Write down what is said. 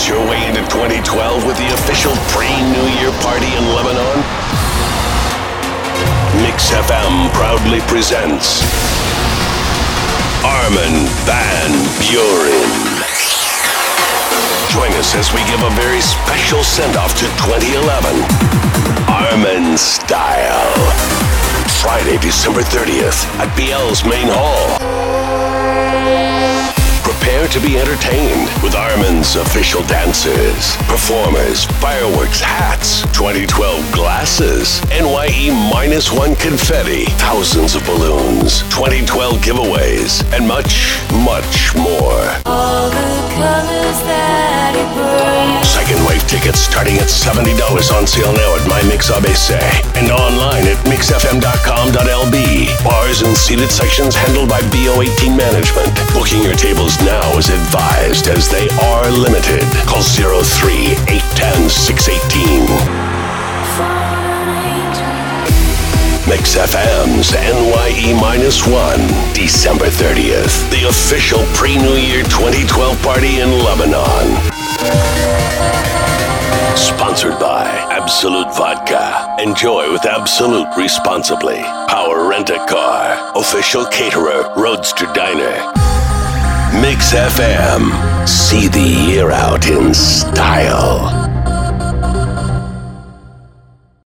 your way into 2012 with the official pre-New Year party in Lebanon? Mix FM proudly presents Armin van Buuren. Join us as we give a very special send-off to 2011. Armin Style. Friday, December 30th at BL's Main Hall. Prepare to be entertained with Armin's official dancers, performers, fireworks, hats, 2012 glasses, NYE-1 confetti, thousands of balloons, 2012 giveaways, and much, much more. All the colors that it brings. Second wave tickets starting at $70 on sale now at MyMix ABC and online at mixfm.com.lb. Bars and seated sections handled by BO18 Management. Booking your tables now is advised as they are limited. Call 03-810-618. Mix FM's NYE-1, December 30th. The official pre-New Year 2012 party in Lebanon. Sponsored by Absolute Vodka. Enjoy with Absolute responsibly. Power Rent-A-Car. Official caterer, Roadster Diner. Mix FM. See the year out in style.